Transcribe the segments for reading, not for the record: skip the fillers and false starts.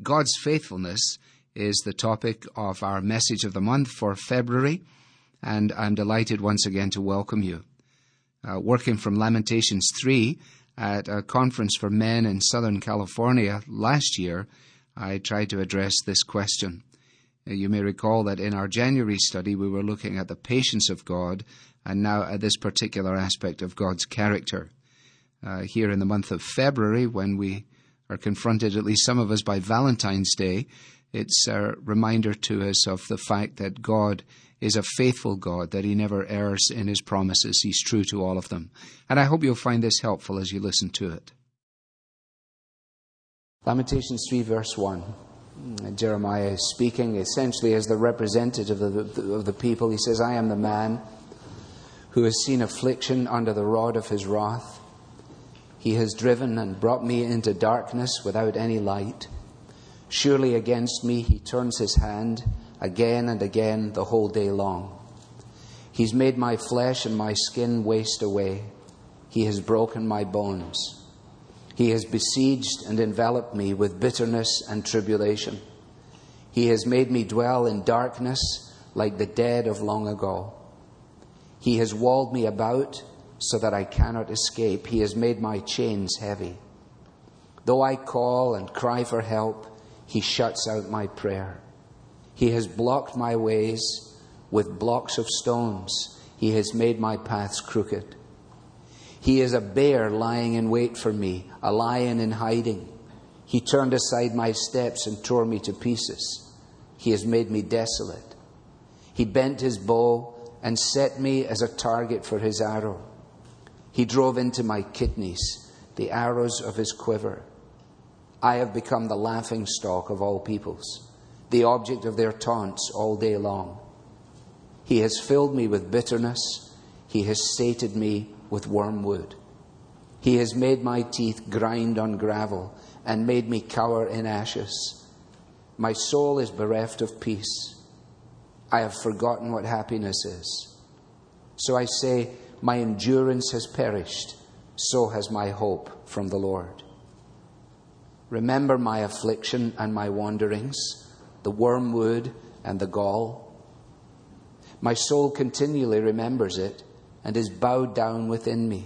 God's faithfulness is the topic of our message of the month for February, and I'm delighted once again to welcome you. Working from Lamentations 3 at a conference for men in Southern California last year, I tried to address this question. You may recall that in our January study we were looking at the patience of God, and now at this particular aspect of God's character. Here in the month of February, when we are confronted, at least some of us, by Valentine's Day, it's a reminder to us of the fact that God is a faithful God, that He never errs in His promises. He's true to all of them. And I hope you'll find this helpful as you listen to it. Lamentations 3 verse 1. Jeremiah is speaking essentially as the representative of the people. He says, I am the man who has seen affliction under the rod of his wrath. He has driven and brought me into darkness without any light. Surely against me he turns his hand again and again the whole day long. He's made my flesh and my skin waste away. He has broken my bones. He has besieged and enveloped me with bitterness and tribulation. He has made me dwell in darkness like the dead of long ago. He has walled me about so that I cannot escape. He has made my chains heavy. Though I call and cry for help, He shuts out my prayer. He has blocked my ways with blocks of stones. He has made my paths crooked. He is a bear lying in wait for me, a lion in hiding. He turned aside my steps and tore me to pieces. He has made me desolate. He bent his bow and set me as a target for his arrow. He drove into my kidneys the arrows of his quiver. I have become the laughingstock of all peoples, the object of their taunts all day long. He has filled me with bitterness. He has sated me with wormwood. He has made my teeth grind on gravel and made me cower in ashes. My soul is bereft of peace. I have forgotten what happiness is. So I say, my endurance has perished, so has my hope from the Lord. Remember my affliction and my wanderings, the wormwood and the gall. My soul continually remembers it and is bowed down within me.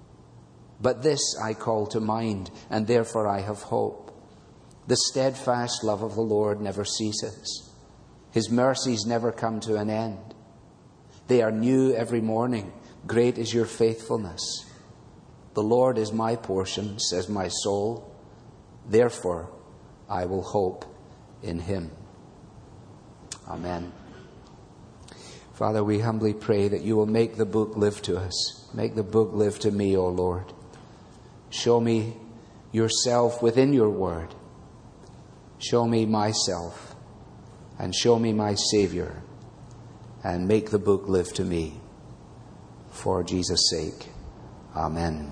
But this I call to mind, and therefore I have hope. The steadfast love of the Lord never ceases. His mercies never come to an end. They are new every morning. Great is your faithfulness. The Lord is my portion, says my soul. Therefore, I will hope in Him. Amen. Father, we humbly pray that you will make the book live to us. Make the book live to me, O Lord. Show me yourself within your word. Show me myself and show me my Savior, and make the book live to me. For Jesus' sake. Amen.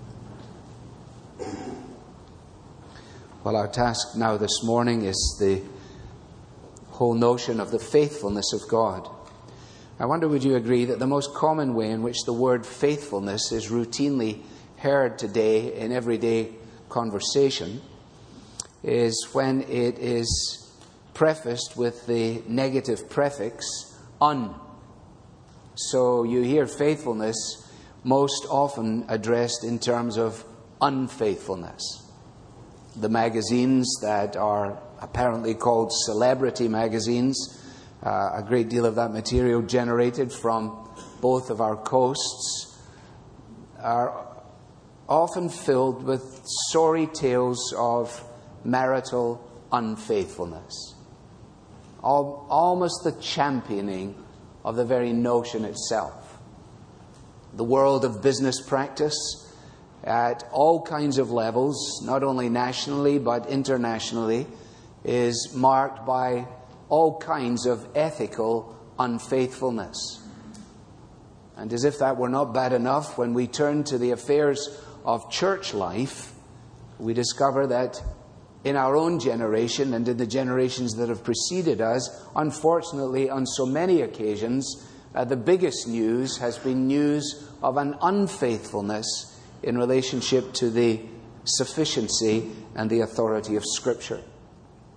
Well, our task now this morning is the whole notion of the faithfulness of God. I wonder, would you agree that the most common way in which the word faithfulness is routinely heard today in everyday conversation is when it is prefaced with the negative prefix, un. So you hear faithfulness most often addressed in terms of unfaithfulness. The magazines that are apparently called celebrity magazines, a great deal of that material generated from both of our coasts, are often filled with sorry tales of marital unfaithfulness. Almost the championing of the very notion itself. The world of business practice at all kinds of levels, not only nationally but internationally, is marked by all kinds of ethical unfaithfulness. And as if that were not bad enough, when we turn to the affairs of church life, we discover that in our own generation and in the generations that have preceded us, unfortunately, on so many occasions, the biggest news has been news of an unfaithfulness in relationship to the sufficiency and the authority of Scripture.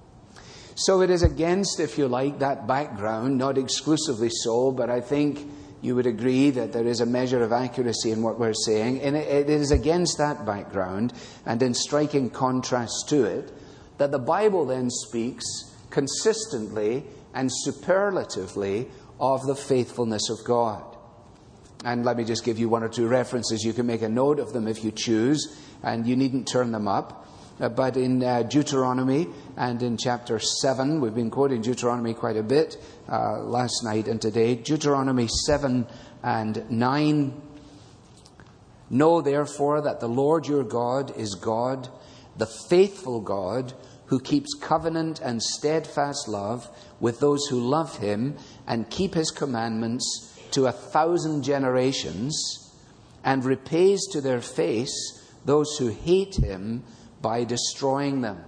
So it is against, if you like, that background, not exclusively so, but I think you would agree that there is a measure of accuracy in what we're saying. And it is against that background, and in striking contrast to it, that the Bible then speaks consistently and superlatively of the faithfulness of God. And let me just give you one or two references. You can make a note of them if you choose, and you needn't turn them up. But in Deuteronomy and in chapter 7, we've been quoting Deuteronomy quite a bit last night and today. Deuteronomy 7 and 9. Know therefore that the Lord your God is God, the faithful God, who keeps covenant and steadfast love with those who love him and keep his commandments to 1,000 generations, and repays to their face those who hate him by destroying them.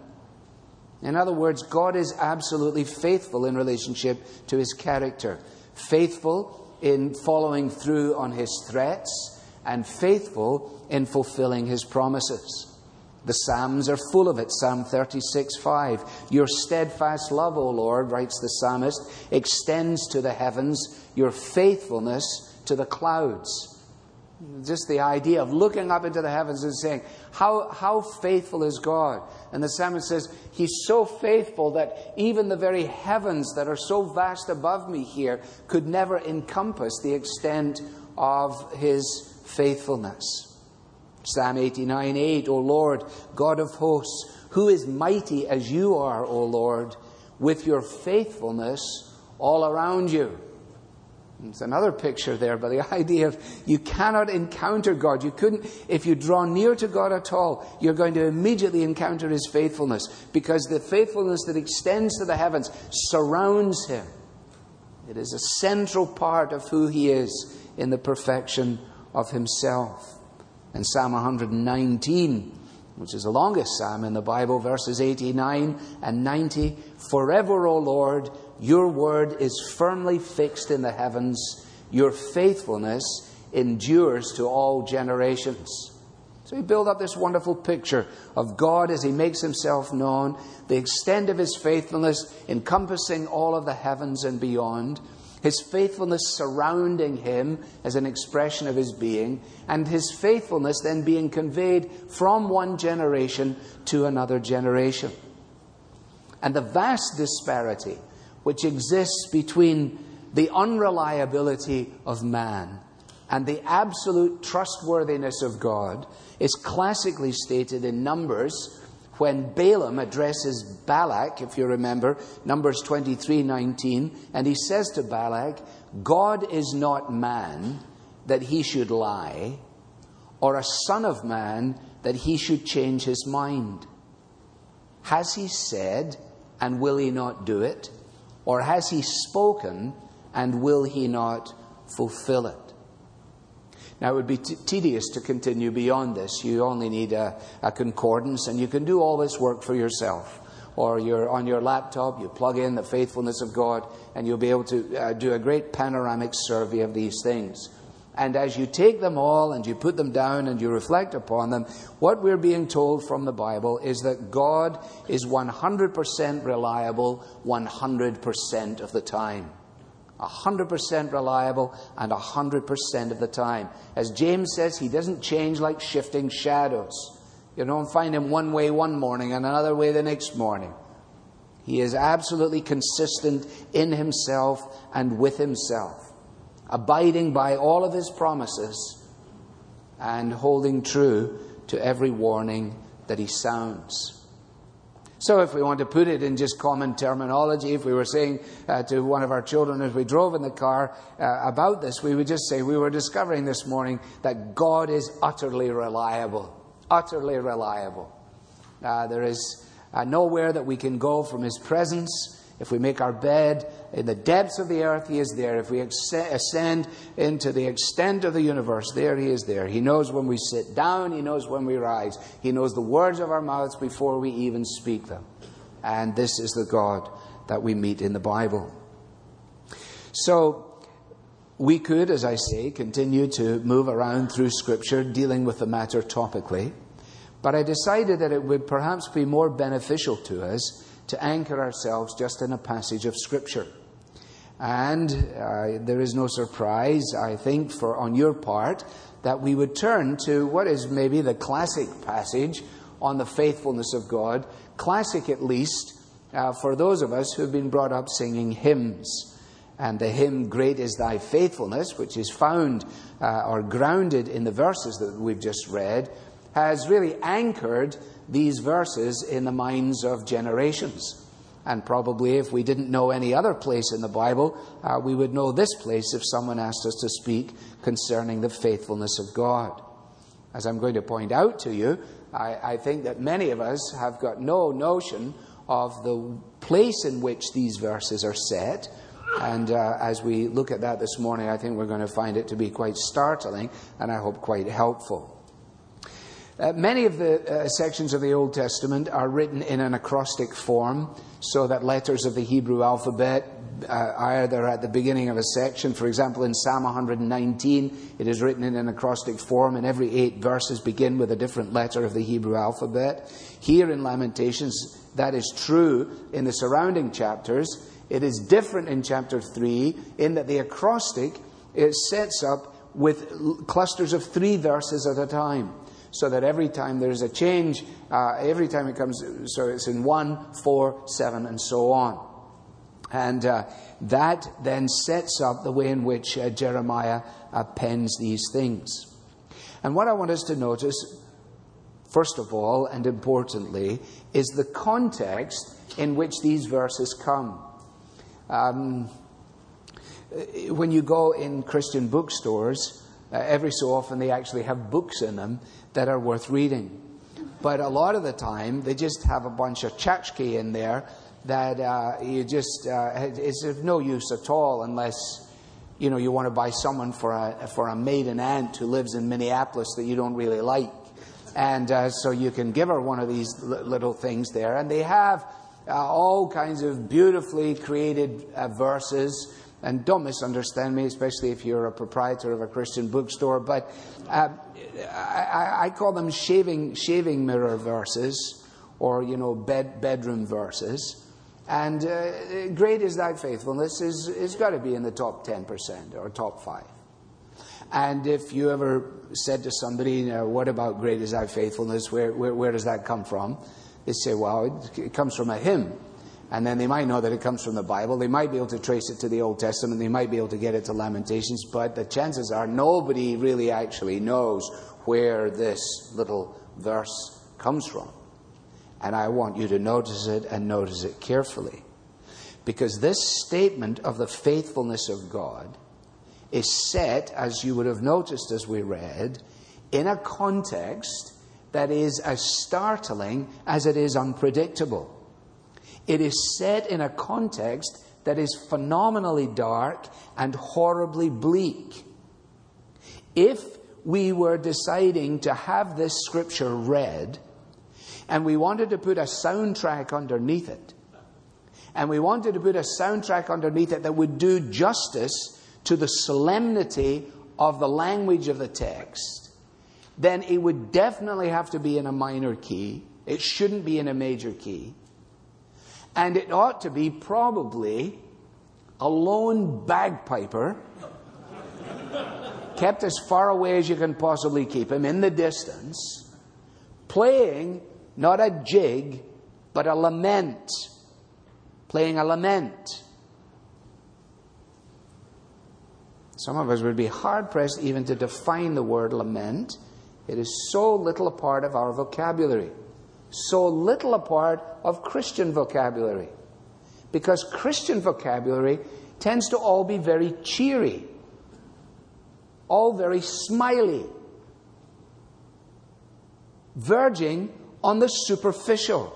In other words, God is absolutely faithful in relationship to his character. Faithful in following through on his threats, and faithful in fulfilling his promises. The Psalms are full of it. Psalm 36:5. Your steadfast love, O Lord, writes the psalmist, extends to the heavens, your faithfulness to the clouds. Just the idea of looking up into the heavens and saying, how faithful is God? And the psalmist says, he's so faithful that even the very heavens that are so vast above me here could never encompass the extent of his faithfulness. Psalm 89:8, O Lord, God of hosts, who is mighty as you are, O Lord, with your faithfulness all around you. It's another picture there, but the idea of you cannot encounter God. You couldn't, if you draw near to God at all, you're going to immediately encounter his faithfulness, because the faithfulness that extends to the heavens surrounds him. It is a central part of who he is in the perfection of himself. And Psalm 119, which is the longest psalm in the Bible, verses 89 and 90, forever, O Lord, your word is firmly fixed in the heavens. Your faithfulness endures to all generations. So we build up this wonderful picture of God as he makes himself known, the extent of his faithfulness encompassing all of the heavens and beyond, his faithfulness surrounding him as an expression of his being, and his faithfulness then being conveyed from one generation to another generation. And the vast disparity which exists between the unreliability of man and the absolute trustworthiness of God is classically stated in Numbers, when Balaam addresses Balak, if you remember, Numbers 23:19, and he says to Balak, God is not man that he should lie, or a son of man that he should change his mind. Has he said, and will he not do it? Or has he spoken, and will he not fulfill it? Now, it would be tedious to continue beyond this. You only need a concordance, and you can do all this work for yourself. Or you're on your laptop, you plug in the faithfulness of God, and you'll be able to do a great panoramic survey of these things. And as you take them all and you put them down and you reflect upon them, what we're being told from the Bible is that God is 100% reliable 100% of the time. 100% reliable and 100% of the time. As James says, he doesn't change like shifting shadows. You don't find him one way one morning and another way the next morning. He is absolutely consistent in himself and with himself, abiding by all of his promises and holding true to every warning that he sounds. So if we want to put it in just common terminology, if we were saying to one of our children as we drove in the car about this, we would just say we were discovering this morning that God is utterly reliable. Utterly reliable. There is nowhere that we can go from his presence. If we make our bed in the depths of the earth, he is there. If we ascend into the extent of the universe, there he is there. He knows when we sit down. He knows when we rise. He knows the words of our mouths before we even speak them. And this is the God that we meet in the Bible. So we could, as I say, continue to move around through Scripture, dealing with the matter topically. But I decided that it would perhaps be more beneficial to us to anchor ourselves just in a passage of Scripture. And there is no surprise, I think, on your part, that we would turn to what is maybe the classic passage on the faithfulness of God, classic at least for those of us who have been brought up singing hymns. And the hymn, Great is Thy Faithfulness, which is found or grounded in the verses that we've just read, has really anchored these verses in the minds of generations. And probably if we didn't know any other place in the Bible, we would know this place if someone asked us to speak concerning the faithfulness of God. As I'm going to point out to you, I think that many of us have got no notion of the place in which these verses are set. And as we look at that this morning, I think we're going to find it to be quite startling and I hope quite helpful. Many of the sections of the Old Testament are written in an acrostic form, so that letters of the Hebrew alphabet are either at the beginning of a section. For example, in Psalm 119, it is written in an acrostic form, and every 8 verses begin with a different letter of the Hebrew alphabet. Here in Lamentations, that is true in the surrounding chapters. It is different in chapter 3 in that the acrostic sets up with clusters of 3 verses at a time. So that every time there's a change, every time it comes, so it's in 1, 4, 7, and so on. And that then sets up the way in which Jeremiah pens these things. And what I want us to notice, first of all, and importantly, is the context in which these verses come. When you go in Christian bookstores, every so often they actually have books in them that are worth reading. But a lot of the time, they just have a bunch of tchotchke in there that it's of no use at all unless, you want to buy someone for a maiden aunt who lives in Minneapolis that you don't really like. And so you can give her one of these little things there. And they have all kinds of beautifully created verses. And don't misunderstand me, especially if you're a proprietor of a Christian bookstore, but I call them shaving mirror verses, or bedroom verses. And great is thy faithfulness is got to be in the top 10% or top 5. And if you ever said to somebody, what about great is thy faithfulness? Where does that come from? They say, well, it comes from a hymn. And then they might know that it comes from the Bible. They might be able to trace it to the Old Testament. They might be able to get it to Lamentations. But the chances are nobody really actually knows where this little verse comes from. And I want you to notice it and notice it carefully. Because this statement of the faithfulness of God is set, as you would have noticed as we read, in a context that is as startling as it is unpredictable. It is set in a context that is phenomenally dark and horribly bleak. If we were deciding to have this scripture read, and we wanted to put a soundtrack underneath it, and we wanted to put a soundtrack underneath it that would do justice to the solemnity of the language of the text, then it would definitely have to be in a minor key. It shouldn't be in a major key. And it ought to be probably a lone bagpiper, kept as far away as you can possibly keep him, in the distance, playing not a jig, but a lament. Playing a lament. Some of us would be hard-pressed even to define the word lament. It is so little a part of our vocabulary. So little a part of Christian vocabulary. Because Christian vocabulary tends to all be very cheery. All very smiley. Verging on the superficial.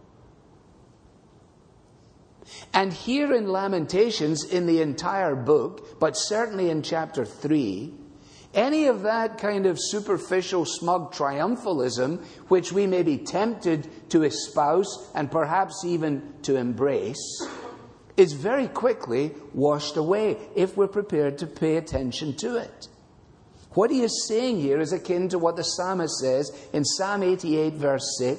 And here in Lamentations, in the entire book, but certainly in chapter 3, any of that kind of superficial, smug triumphalism, which we may be tempted to espouse and perhaps even to embrace, is very quickly washed away if we're prepared to pay attention to it. What he is saying here is akin to what the psalmist says in Psalm 88, verse 6,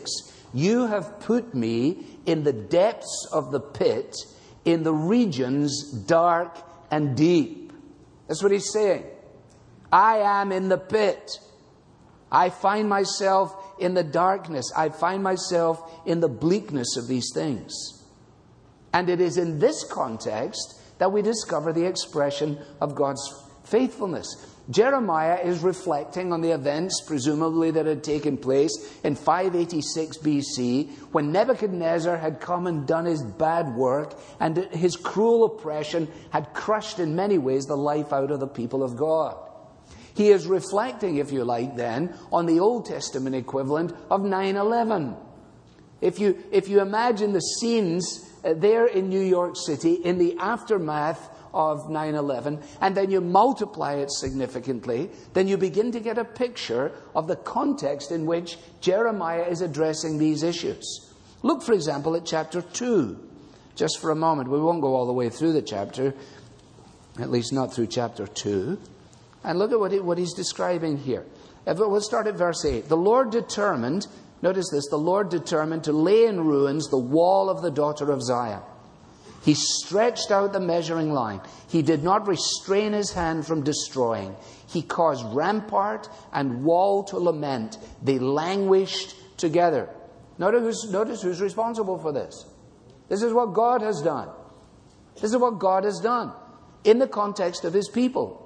You have put me in the depths of the pit, in the regions dark and deep. That's what he's saying. I am in the pit. I find myself in the darkness. I find myself in the bleakness of these things. And it is in this context that we discover the expression of God's faithfulness. Jeremiah is reflecting on the events, presumably, that had taken place in 586 BC, when Nebuchadnezzar had come and done his bad work, and his cruel oppression had crushed in many ways the life out of the people of God. He is reflecting, if you like, then, on the Old Testament equivalent of 9/11. If you imagine the scenes there in New York City in the aftermath of 9/11, and then you multiply it significantly, then you begin to get a picture of the context in which Jeremiah is addressing these issues. Look, for example, at chapter 2. Just for a moment. We won't go all the way through the chapter, at least not through chapter 2. And look at what he's describing here. We'll start at verse 8. The Lord determined, notice this, the Lord determined to lay in ruins the wall of the daughter of Zion. He stretched out the measuring line. He did not restrain his hand from destroying. He caused rampart and wall to lament. They languished together. Notice who's responsible for this. This is what God has done. This is what God has done in the context of his people.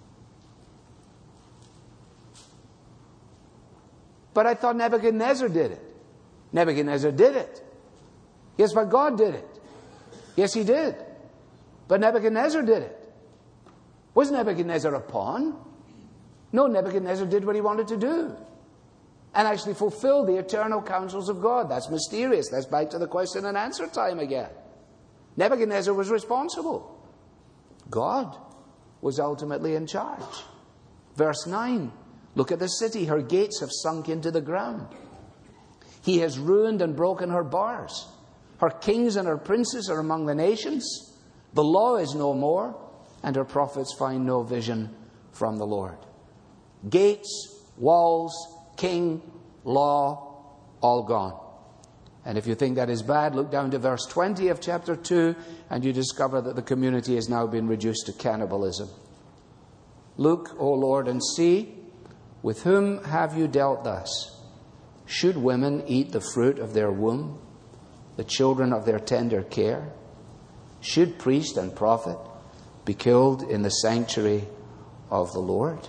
But I thought Nebuchadnezzar did it. Nebuchadnezzar did it. Yes, but God did it. Yes, he did. But Nebuchadnezzar did it. Was Nebuchadnezzar a pawn? No, Nebuchadnezzar did what he wanted to do. And actually fulfilled the eternal counsels of God. That's mysterious. That's back to the question and answer time again. Nebuchadnezzar was responsible. God was ultimately in charge. Verse 9. Look at the city. Her gates have sunk into the ground. He has ruined and broken her bars. Her kings and her princes are among the nations. The law is no more, and her prophets find no vision from the Lord. Gates, walls, king, law, all gone. And if you think that is bad, look down to verse 20 of chapter 2, and you discover that the community has now been reduced to cannibalism. Look, O Lord, and see, with whom have you dealt thus? Should women eat the fruit of their womb, the children of their tender care? Should priest and prophet be killed in the sanctuary of the Lord?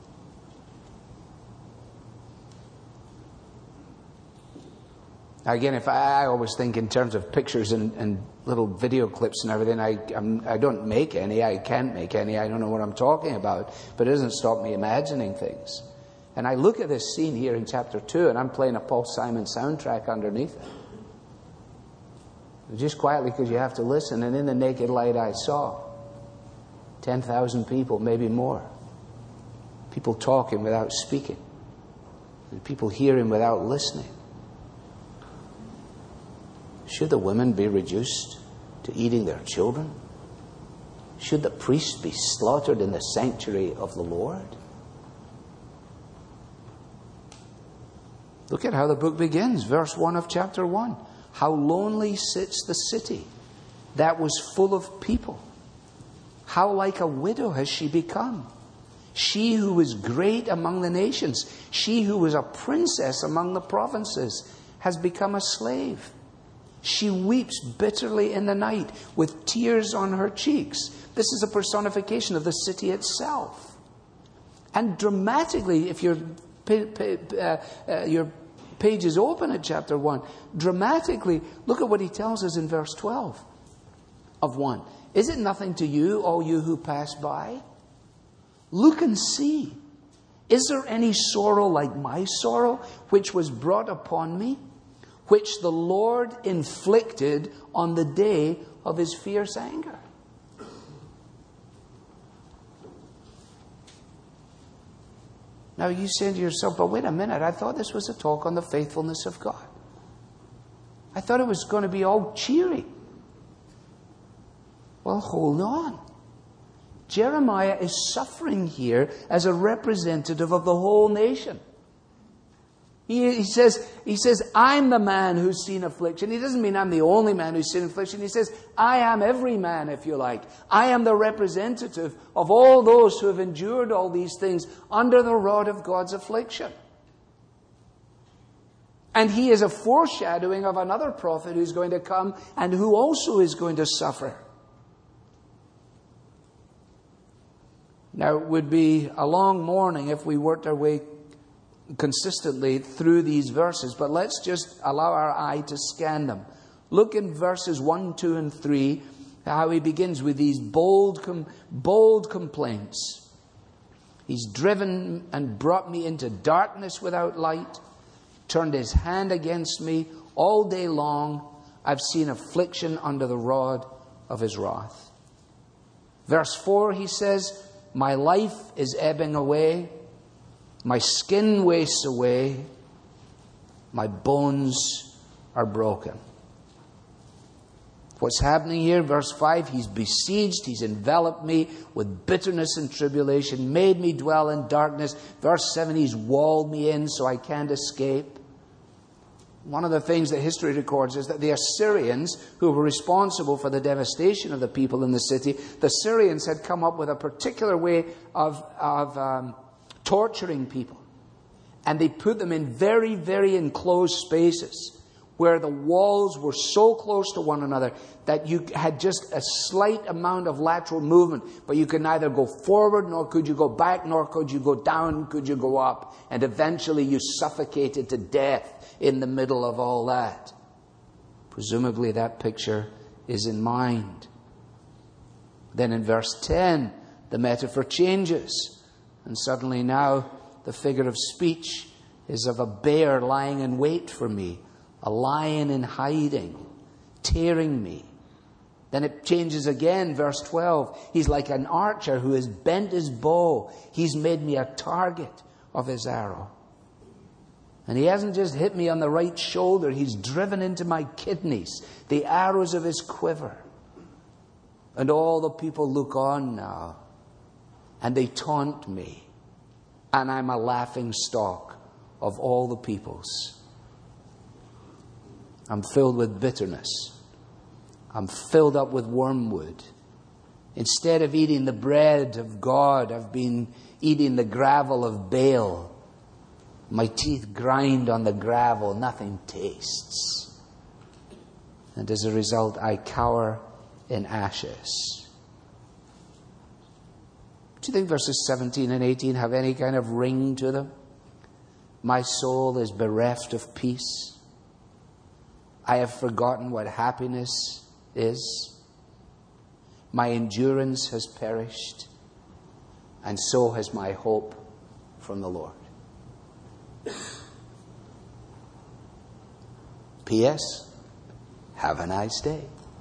Again, if I always think in terms of pictures and little video clips and everything, I don't make any, I can't make any, I don't know what I'm talking about, but it doesn't stop me imagining things. And I look at this scene here in chapter 2, and I'm playing a Paul Simon soundtrack underneath it. Just quietly, because you have to listen. And in the naked light I saw 10,000 people, maybe more. People talking without speaking. And people hearing without listening. Should the women be reduced to eating their children? Should the priests be slaughtered in the sanctuary of the Lord? Look at how the book begins. Verse 1 of chapter 1. How lonely sits the city that was full of people. How like a widow has she become. She who was great among the nations, she who was a princess among the provinces, has become a slave. She weeps bitterly in the night with tears on her cheeks. This is a personification of the city itself. And dramatically, if your page is open at chapter 1, dramatically, look at what he tells us in verse 12 of 1. Is it nothing to you, all you who pass by? Look and see. Is there any sorrow like my sorrow, which was brought upon me, which the Lord inflicted on the day of his fierce anger? Now you say to yourself, but wait a minute, I thought this was a talk on the faithfulness of God. I thought it was going to be all cheery. Well, hold on. Jeremiah is suffering here as a representative of the whole nation. He says, I'm the man who's seen affliction. He doesn't mean I'm the only man who's seen affliction. He says, I am every man, if you like. I am the representative of all those who have endured all these things under the rod of God's affliction. And he is a foreshadowing of another prophet who's going to come and who also is going to suffer. Now, it would be a long morning if we worked our way consistently through these verses, but let's just allow our eye to scan them. Look in verses 1, 2, and 3, how he begins with these bold complaints. He's driven and brought me into darkness without light, turned his hand against me all day long. I've seen affliction under the rod of his wrath. Verse 4, he says, my life is ebbing away. My skin wastes away. My bones are broken. What's happening here? Verse 5, he's besieged, he's enveloped me with bitterness and tribulation, made me dwell in darkness. Verse 7, he's walled me in so I can't escape. One of the things that history records is that the Assyrians, who were responsible for the devastation of the people in the city, the Assyrians had come up with a particular way of torturing people. And they put them in very, very enclosed spaces where the walls were so close to one another that you had just a slight amount of lateral movement, but you could neither go forward, nor could you go back, nor could you go down, could you go up. And eventually you suffocated to death in the middle of all that. Presumably that picture is in mind. Then in verse 10, the metaphor changes. And suddenly now the figure of speech is of a bear lying in wait for me, a lion in hiding, tearing me. Then it changes again, verse 12. He's like an archer who has bent his bow. He's made me a target of his arrow. And he hasn't just hit me on the right shoulder. He's driven into my kidneys the arrows of his quiver. And all the people look on now, and they taunt me. And I'm a laughing stock of all the peoples. I'm filled with bitterness. I'm filled up with wormwood. Instead of eating the bread of God, I've been eating the gravel of Baal. My teeth grind on the gravel. Nothing tastes. And as a result, I cower in ashes. Do you think verses 17 and 18 have any kind of ring to them? My soul is bereft of peace. I have forgotten what happiness is. My endurance has perished, and so has my hope from the Lord. P.S. Have a nice day.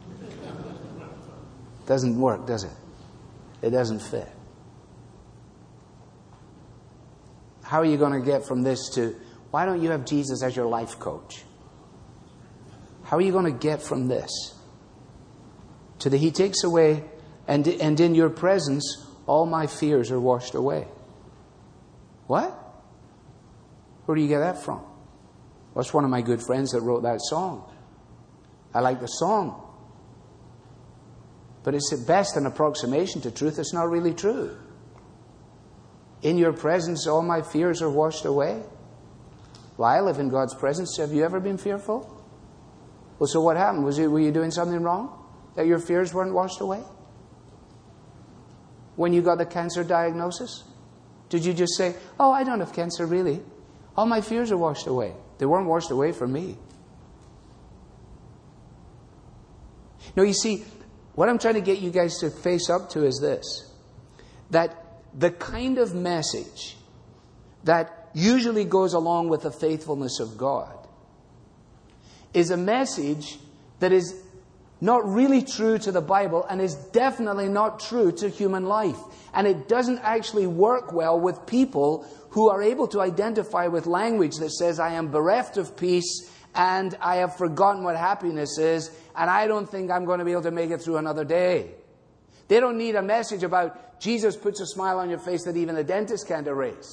Doesn't work, does it? It doesn't fit. How are you going to get from this to, why don't you have Jesus as your life coach? How are you going to get from this to the he takes away, and in your presence all my fears are washed away? What? Where do you get that from? Well, it's one of my good friends that wrote that song. I like the song. But it's at best an approximation to truth. It's not really true. In your presence, all my fears are washed away. Well, I live in God's presence. Have you ever been fearful? Well, so what happened? Were you doing something wrong? That your fears weren't washed away? When you got the cancer diagnosis? Did you just say, oh, I don't have cancer really. All my fears are washed away. They weren't washed away for me. No, you see, what I'm trying to get you guys to face up to is this. That the kind of message that usually goes along with the faithfulness of God is a message that is not really true to the Bible and is definitely not true to human life. And it doesn't actually work well with people who are able to identify with language that says, I am bereft of peace and I have forgotten what happiness is, and I don't think I'm going to be able to make it through another day. They don't need a message about Jesus puts a smile on your face that even the dentist can't erase.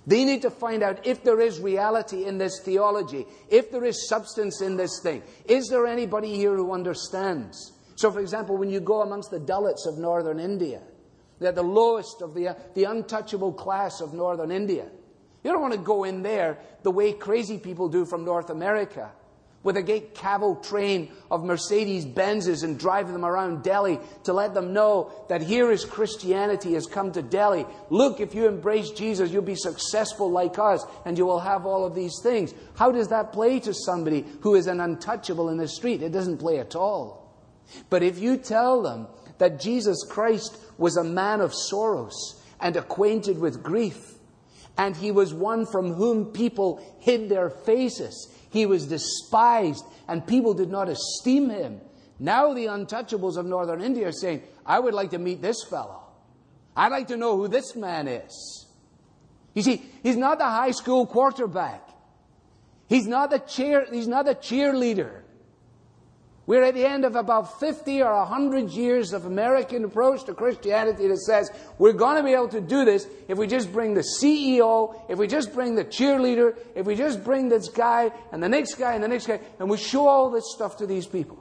They need to find out if there is reality in this theology, if there is substance in this thing. Is there anybody here who understands? So, for example, when you go amongst the Dalits of northern India, they're the lowest of the untouchable class of northern India. You don't want to go in there the way crazy people do from North America, with a great caval train of Mercedes-Benzes and drive them around Delhi to let them know that here is Christianity has come to Delhi. Look, if you embrace Jesus, you'll be successful like us and you will have all of these things. How does that play to somebody who is an untouchable in the street? It doesn't play at all. But if you tell them that Jesus Christ was a man of sorrows and acquainted with grief, and he was one from whom people hid their faces, he was despised, and people did not esteem him. Now the untouchables of northern India are saying, I would like to meet this fellow. I'd like to know who this man is. You see, he's not the high school quarterback. He's not the cheerleader. We're at the end of about 50 or 100 years of American approach to Christianity that says we're going to be able to do this if we just bring the CEO, if we just bring the cheerleader, if we just bring this guy and the next guy and the next guy, and we show all this stuff to these people.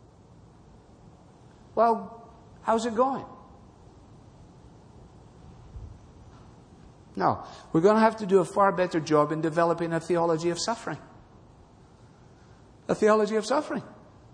Well, how's it going? No, we're going to have to do a far better job in developing a theology of suffering. A theology of suffering.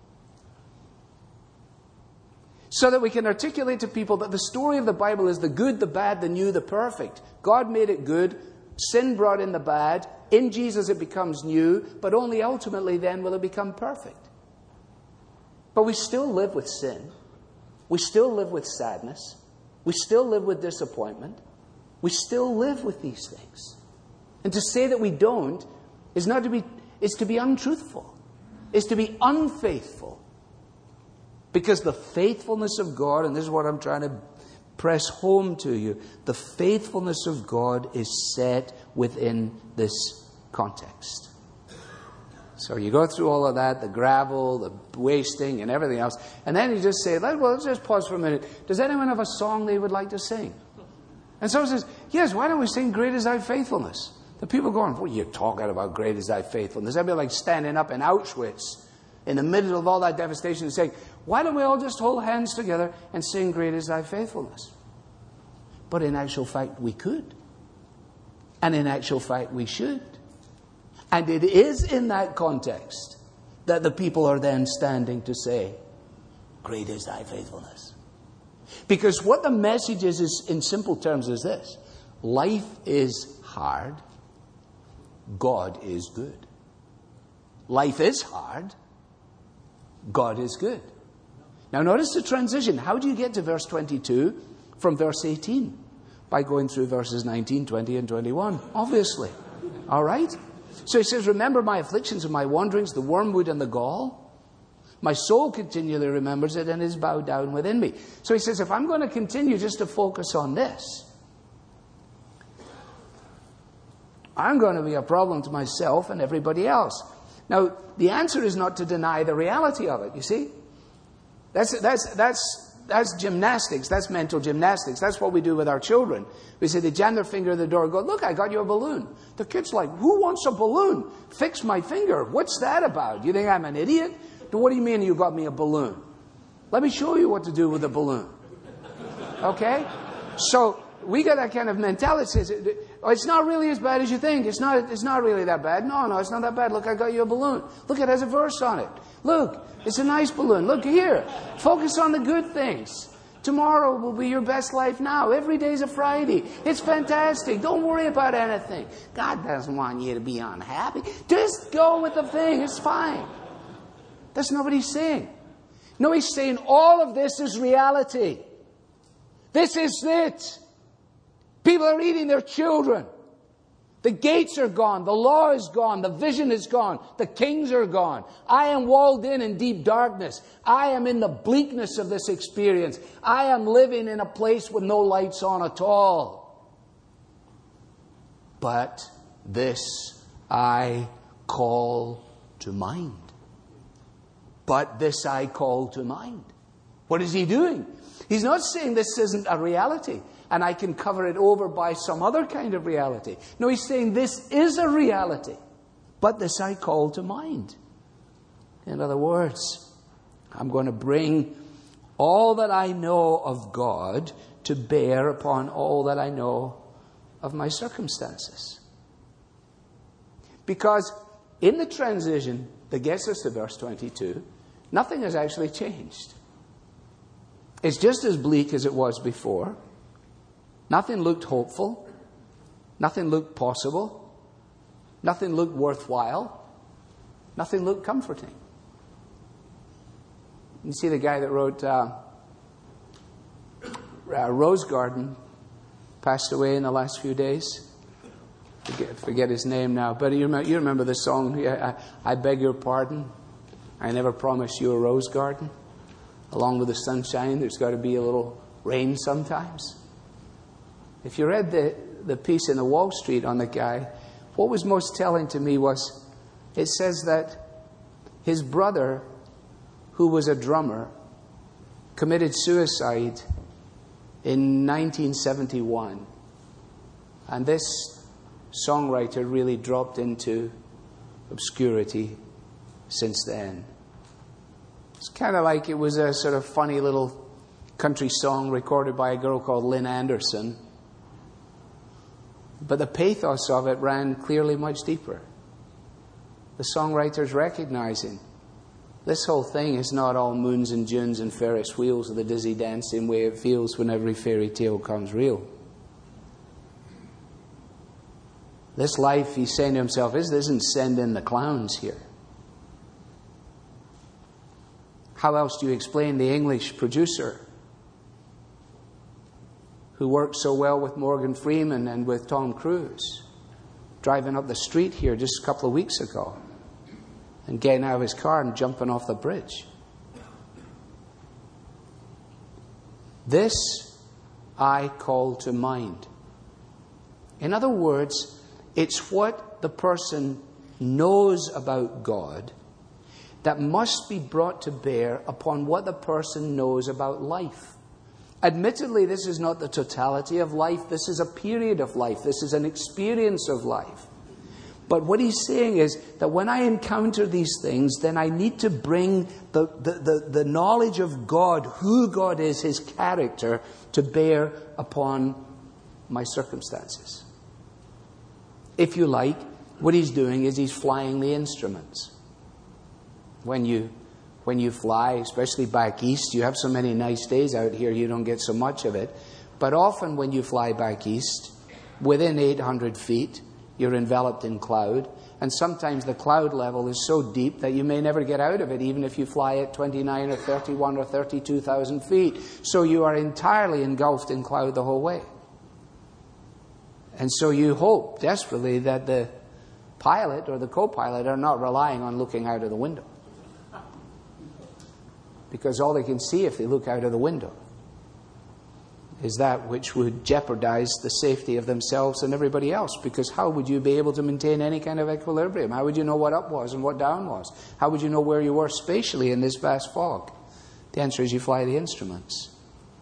So that we can articulate to people that the story of the Bible is the good, the bad, the new, the perfect. God made it good. Sin brought in the bad. In Jesus it becomes new. But only ultimately then will it become perfect. But we still live with sin. We still live with sadness. We still live with disappointment. We still live with these things. And to say that we don't is to be untruthful. Is to be unfaithful. Because the faithfulness of God, and this is what I'm trying to press home to you, the faithfulness of God is set within this context. So you go through all of that, the gravel, the wasting, and everything else, and then you just say, well, let's just pause for a minute. Does anyone have a song they would like to sing? And someone says, yes, why don't we sing Great Is Thy Faithfulness? The people going, what are you talking about, Great Is Thy Faithfulness? That'd be like standing up in Auschwitz in the middle of all that devastation and saying, why don't we all just hold hands together and sing Great Is Thy Faithfulness? But in actual fact, we could. And in actual fact, we should. And it is in that context that the people are then standing to say, Great is Thy Faithfulness. Because what the message is in simple terms is this. Life is hard. God is good. Life is hard. God is good. Now notice the transition. How do you get to verse 22 from verse 18? By going through verses 19, 20, and 21. Obviously. All right? So he says, remember my afflictions and my wanderings, the wormwood and the gall. My soul continually remembers it and is bowed down within me. So he says, if I'm going to continue just to focus on this, I'm going to be a problem to myself and everybody else. Now, the answer is not to deny the reality of it, you see. That's gymnastics. That's mental gymnastics. That's what we do with our children. We say, they jam their finger in the door and go, look, I got you a balloon. The kid's like, who wants a balloon? Fix my finger. What's that about? You think I'm an idiot? What do you mean you got me a balloon? Let me show you what to do with a balloon. Okay? So we got that kind of mentality. It says, it's not really as bad as you think. It's not really that bad. No, it's not that bad. Look, I got you a balloon. Look, it has a verse on it. Look, it's a nice balloon. Look here. Focus on the good things. Tomorrow will be your best life now. Every day's a Friday. It's fantastic. Don't worry about anything. God doesn't want you to be unhappy. Just go with the thing. It's fine. That's not what he's saying. No, he's saying all of this is reality. This is it. People are eating their children. The gates are gone. The law is gone. The vision is gone. The kings are gone. I am walled in deep darkness. I am in the bleakness of this experience. I am living in a place with no lights on at all. But this I call to mind. But this I call to mind. What is he doing? He's not saying this isn't a reality and I can cover it over by some other kind of reality. No, he's saying this is a reality, but this I call to mind. In other words, I'm going to bring all that I know of God to bear upon all that I know of my circumstances. Because in the transition that gets us to verse 22, nothing has actually changed. It's just as bleak as it was before. Nothing looked hopeful. Nothing looked possible. Nothing looked worthwhile. Nothing looked comforting. You see the guy that wrote Rose Garden passed away in the last few days. Forget his name now. But you remember the song, I beg your pardon. I never promised you a rose garden. Along with the sunshine, there's got to be a little rain sometimes. If you read the piece in the Wall Street on the guy, what was most telling to me was, it says that his brother, who was a drummer, committed suicide in 1971. And this songwriter really dropped into obscurity since then. It's kind of like it was a sort of funny little country song recorded by a girl called Lynn Anderson. But the pathos of it ran clearly much deeper. The songwriter's recognizing this whole thing is not all moons and dunes and Ferris wheels or the dizzy dancing way it feels when every fairy tale comes real. This life, he's saying to himself, isn't send in the clowns here. How else do you explain the English producer who worked so well with Morgan Freeman and with Tom Cruise, driving up the street here just a couple of weeks ago and getting out of his car and jumping off the bridge? This I call to mind. In other words, it's what the person knows about God that must be brought to bear upon what the person knows about life. Admittedly, this is not the totality of life. This is a period of life. This is an experience of life. But what he's saying is that when I encounter these things, then I need to bring the knowledge of God, who God is, His character, to bear upon my circumstances. If you like, what he's doing is he's flying the instruments. When you fly, especially back east, you have so many nice days out here, you don't get so much of it. But often when you fly back east, within 800 feet, you're enveloped in cloud. And sometimes the cloud level is so deep that you may never get out of it, even if you fly at 29 or 31 or 32,000 feet. So you are entirely engulfed in cloud the whole way. And so you hope desperately that the pilot or the co-pilot are not relying on looking out of the window. Because all they can see if they look out of the window is that which would jeopardize the safety of themselves and everybody else. Because how would you be able to maintain any kind of equilibrium? How would you know what up was and what down was? How would you know where you were spatially in this vast fog? The answer is you fly the instruments.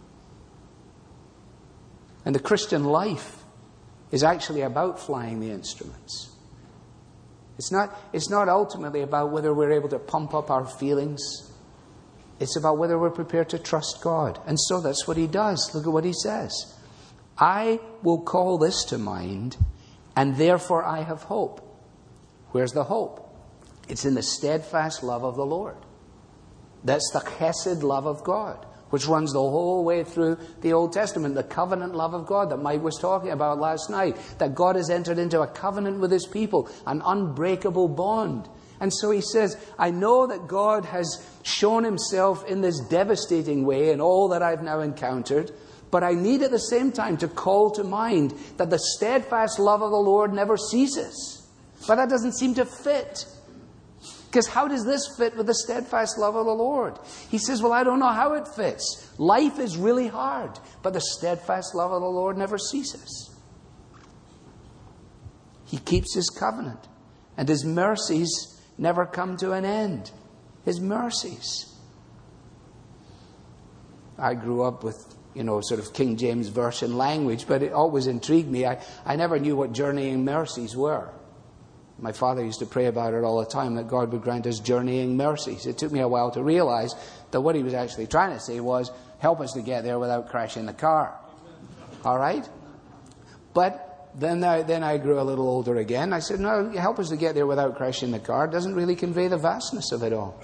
And the Christian life is actually about flying the instruments. It's not ultimately about whether we're able to pump up our feelings. It's about whether we're prepared to trust God. And so that's what he does. Look at what he says. I will call this to mind, and therefore I have hope. Where's the hope? It's in the steadfast love of the Lord. That's the chesed love of God, which runs the whole way through the Old Testament. The covenant love of God that Mike was talking about last night. That God has entered into a covenant with his people, an unbreakable bond. And so he says, I know that God has shown himself in this devastating way in all that I've now encountered, but I need at the same time to call to mind that the steadfast love of the Lord never ceases. But that doesn't seem to fit. Because how does this fit with the steadfast love of the Lord? He says, well, I don't know how it fits. Life is really hard, but the steadfast love of the Lord never ceases. He keeps his covenant, and his mercies never come to an end. His mercies. I grew up with, sort of King James Version language, but it always intrigued me. I never knew what journeying mercies were. My father used to pray about it all the time, that God would grant us journeying mercies. It took me a while to realize that what he was actually trying to say was, help us to get there without crashing the car. All right? But then I grew a little older again. I said, no, help us to get there without crashing the car. It doesn't really convey the vastness of it all.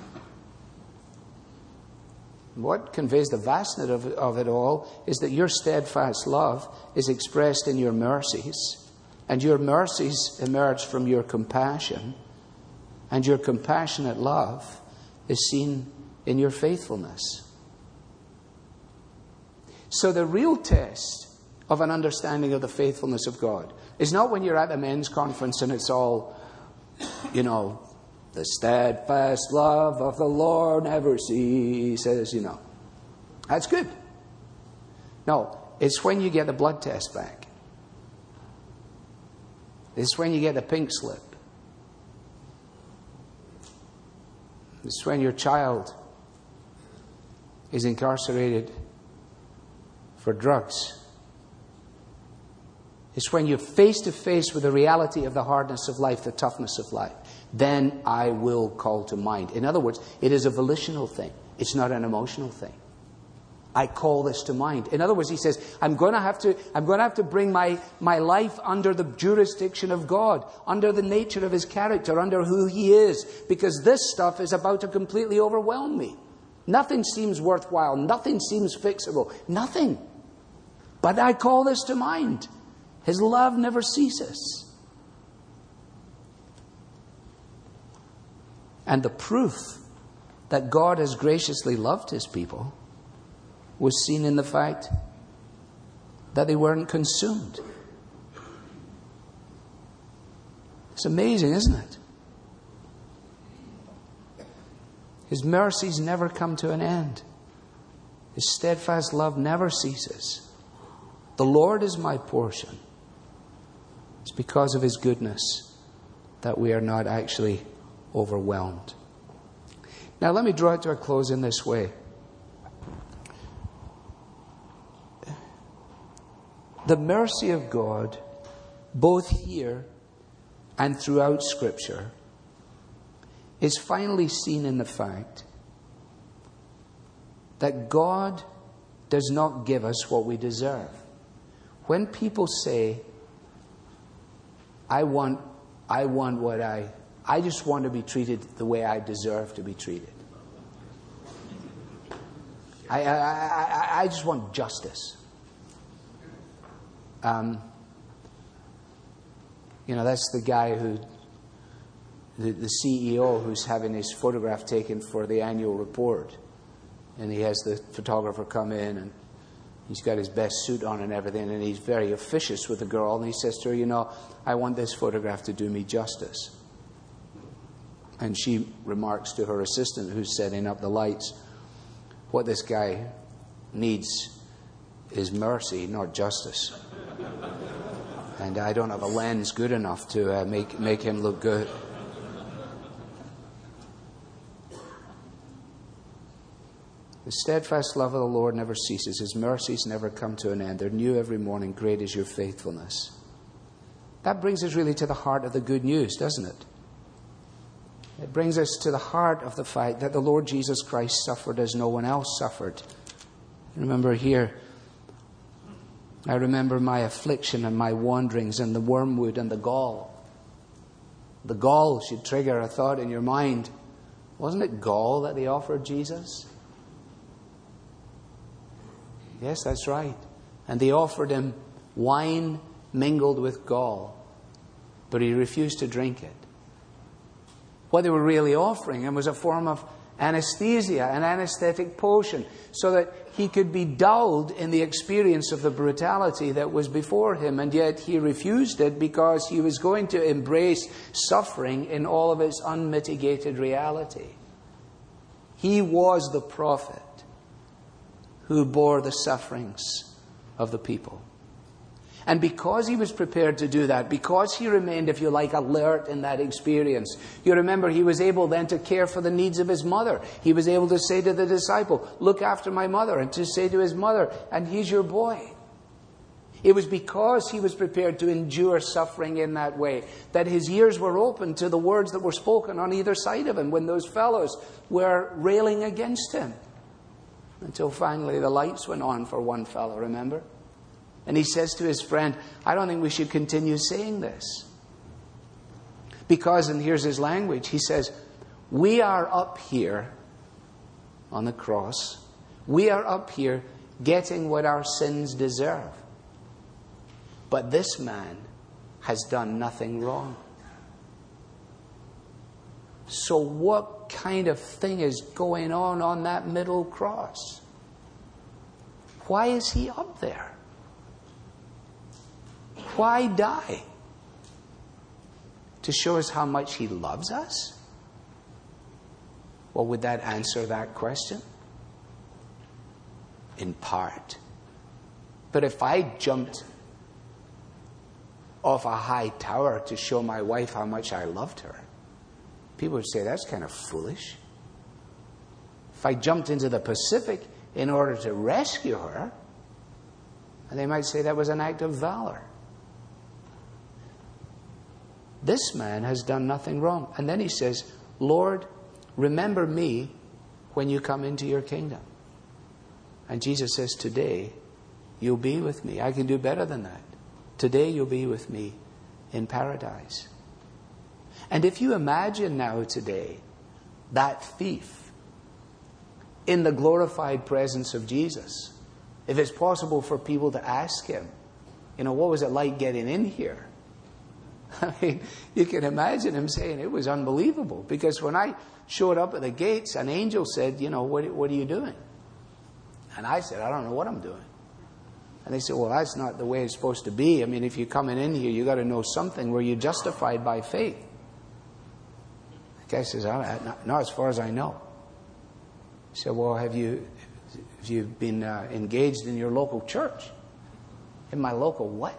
What conveys the vastness of it all is that your steadfast love is expressed in your mercies, and your mercies emerge from your compassion, and your compassionate love is seen in your faithfulness. So the real test of an understanding of the faithfulness of God is not when you're at a men's conference and it's all, the steadfast love of the Lord never ceases, That's good. No, it's when you get the blood test back. It's when you get the pink slip. It's when your child is incarcerated for drugs. It's when you're face to face with the reality of the hardness of life, the toughness of life. Then I will call to mind. In other words, it is a volitional thing. It's not an emotional thing. I call this to mind. In other words, he says, I'm going to have to bring my life under the jurisdiction of God, under the nature of his character, under who he is, because this stuff is about to completely overwhelm me. Nothing seems worthwhile. Nothing seems fixable. Nothing. But I call this to mind. His love never ceases. And the proof that God has graciously loved his people was seen in the fact that they weren't consumed. It's amazing, isn't it? His mercies never come to an end. His steadfast love never ceases. The Lord is my portion. It's because of his goodness that we are not actually overwhelmed. Now let me draw it to a close in this way. The mercy of God, both here and throughout Scripture, is finally seen in the fact that God does not give us what we deserve. When people say, I just want to be treated the way I deserve to be treated. I just want justice. That's the guy the CEO who's having his photograph taken for the annual report. And he has the photographer come in and he's got his best suit on and everything, and he's very officious with the girl, and he says to her, I want this photograph to do me justice. And she remarks to her assistant who's setting up the lights, what this guy needs is mercy, not justice. And I don't have a lens good enough to make him look good. The steadfast love of the Lord never ceases. His mercies never come to an end. They're new every morning. Great is your faithfulness. That brings us really to the heart of the good news, doesn't it? It brings us to the heart of the fact that the Lord Jesus Christ suffered as no one else suffered. Remember here, I remember my affliction and my wanderings and the wormwood and the gall. The gall should trigger a thought in your mind. Wasn't it gall that they offered Jesus? Yes, that's right. And they offered him wine mingled with gall, but he refused to drink it. What they were really offering him was a form of anesthesia, an anesthetic potion, so that he could be dulled in the experience of the brutality that was before him. And yet he refused it because he was going to embrace suffering in all of its unmitigated reality. He was the prophet who bore the sufferings of the people. And because he was prepared to do that, because he remained, if you like, alert in that experience, you remember he was able then to care for the needs of his mother. He was able to say to the disciple, look after my mother, and to say to his mother, and he's your boy. It was because he was prepared to endure suffering in that way that his ears were open to the words that were spoken on either side of him when those fellows were railing against him. Until finally the lights went on for one fellow, remember? And he says to his friend, I don't think we should continue saying this. Because, and here's his language, he says, we are up here on the cross. We are up here getting what our sins deserve. But this man has done nothing wrong. So what kind of thing is going on that middle cross? Why is he up there? Why die? To show us how much he loves us? Well, would that answer that question? In part. But if I jumped off a high tower to show my wife how much I loved her, people would say that's kind of foolish. If I jumped into the Pacific in order to rescue her, and they might say that was an act of valor. This man has done nothing wrong. And then he says, Lord, remember me when you come into your kingdom. And Jesus says, today you'll be with me. I can do better than that. Today you'll be with me in paradise. And if you imagine now today that thief in the glorified presence of Jesus, if it's possible for people to ask him, what was it like getting in here? I mean, you can imagine him saying it was unbelievable. Because when I showed up at the gates, an angel said, what are you doing? And I said, I don't know what I'm doing. And they said, well, that's not the way it's supposed to be. I mean, if you're coming in here, you got to know something. Were you justified by faith? The guy says, not as far as I know. He said, well, have you been engaged in your local church? In my local what?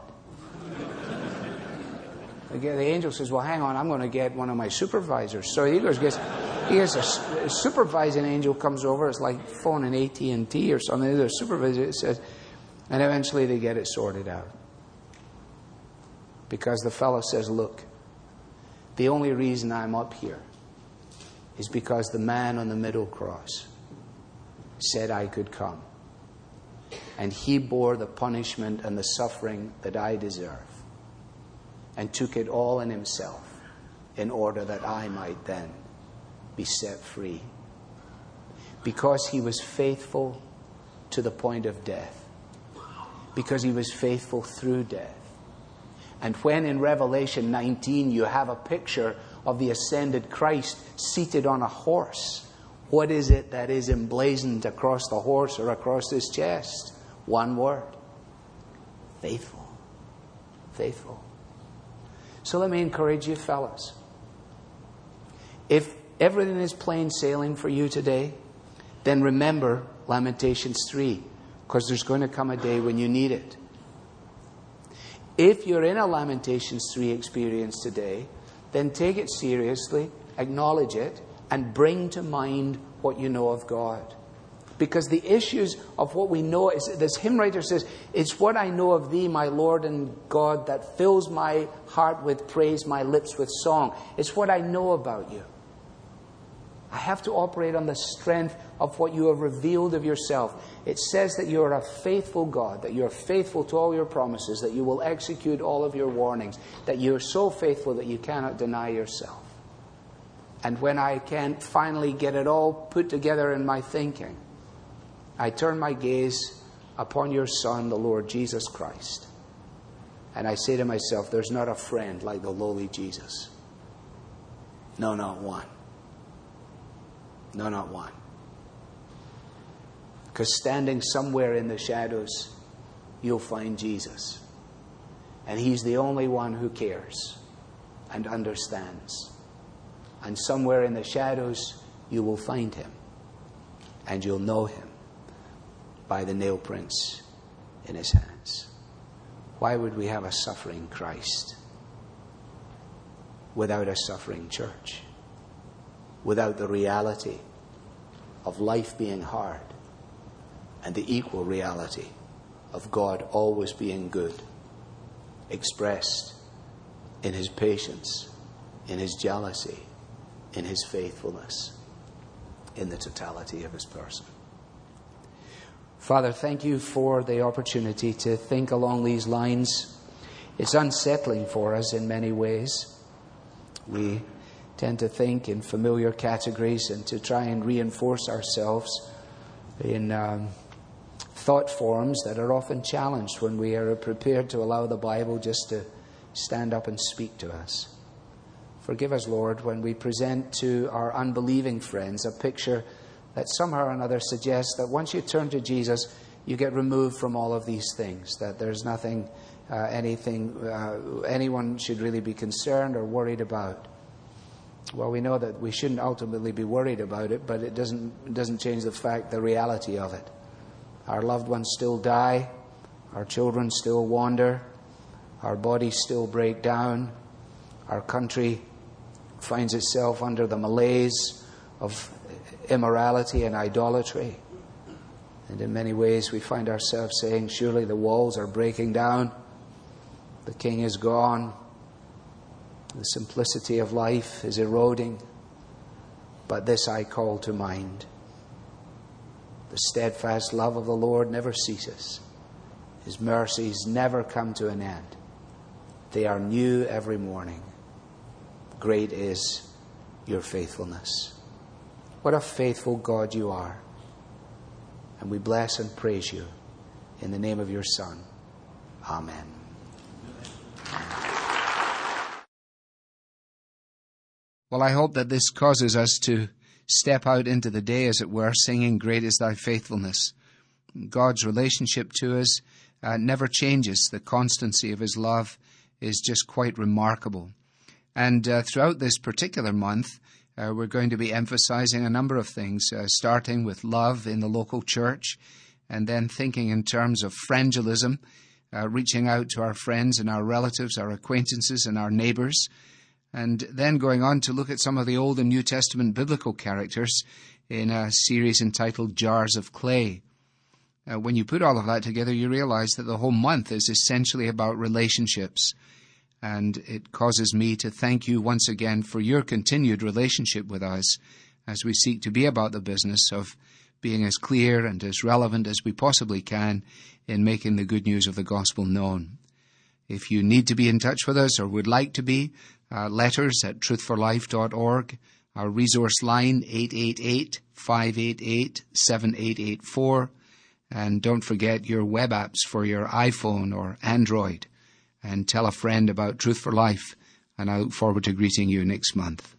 The angel says, well, hang on, I'm going to get one of my supervisors. So he goes, a supervising angel comes over. It's like phoning AT&T or something. There's a supervisor, it says, and eventually they get it sorted out. Because the fellow says, look, the only reason I'm up here is because the man on the middle cross said I could come. And he bore the punishment and the suffering that I deserve. And took it all in himself in order that I might then be set free. Because he was faithful to the point of death. Because he was faithful through death. And when in Revelation 19 you have a picture of the ascended Christ seated on a horse, what is it that is emblazoned across the horse or across his chest? One word. Faithful. Faithful. So let me encourage you, fellas. If everything is plain sailing for you today, then remember Lamentations 3, because there's going to come a day when you need it. If you're in a Lamentations 3 experience today, then take it seriously, acknowledge it, and bring to mind what you know of God. Because the issues of what we know, this hymn writer says, it's what I know of thee, my Lord and God, that fills my heart with praise, my lips with song. It's what I know about you. I have to operate on the strength of what you have revealed of yourself. It says that you are a faithful God, that you are faithful to all your promises, that you will execute all of your warnings, that you are so faithful that you cannot deny yourself. And when I can finally get it all put together in my thinking, I turn my gaze upon your Son, the Lord Jesus Christ. And I say to myself, there's not a friend like the lowly Jesus. No, not one. No, not one. Because standing somewhere in the shadows, you'll find Jesus. And he's the only one who cares and understands. And somewhere in the shadows, you will find him. And you'll know him by the nail prints in his hands. Why would we have a suffering Christ without a suffering church? Without the reality of life being hard and the equal reality of God always being good, expressed in his patience, in his jealousy, in his faithfulness, in the totality of his person. Father, thank you for the opportunity to think along these lines. It's unsettling for us in many ways. We tend to think in familiar categories and to try and reinforce ourselves in thought forms that are often challenged when we are prepared to allow the Bible just to stand up and speak to us. Forgive us, Lord, when we present to our unbelieving friends a picture that somehow or another suggests that once you turn to Jesus, you get removed from all of these things, that there's nothing, anyone should really be concerned or worried about. Well, we know that we shouldn't ultimately be worried about it, but it doesn't change the reality of it. Our loved ones still die, our children still wander, our bodies still break down, our country finds itself under the malaise of immorality and idolatry. And in many ways we find ourselves saying, surely the walls are breaking down, the king is gone, the simplicity of life is eroding. But this I call to mind: the steadfast love of the Lord never ceases. His mercies never come to an end. They are new every morning. Great is your faithfulness. What a faithful God you are. And we bless and praise you in the name of your Son. Amen. Well, I hope that this causes us to step out into the day, as it were, singing, "Great is thy faithfulness." God's relationship to us never changes. The constancy of his love is just quite remarkable. And throughout this particular month, we're going to be emphasizing a number of things, starting with love in the local church, and then thinking in terms of friendualism, reaching out to our friends and our relatives, our acquaintances and our neighbors, and then going on to look at some of the Old and New Testament biblical characters in a series entitled Jars of Clay. When you put all of that together, you realize that the whole month is essentially about relationships. And it causes me to thank you once again for your continued relationship with us as we seek to be about the business of being as clear and as relevant as we possibly can in making the good news of the gospel known. If you need to be in touch with us or would like to be, letters at truthforlife.org, our resource line 888-588-7884, and don't forget your web apps for your iPhone or Android. And tell a friend about Truth for Life, and I look forward to greeting you next month.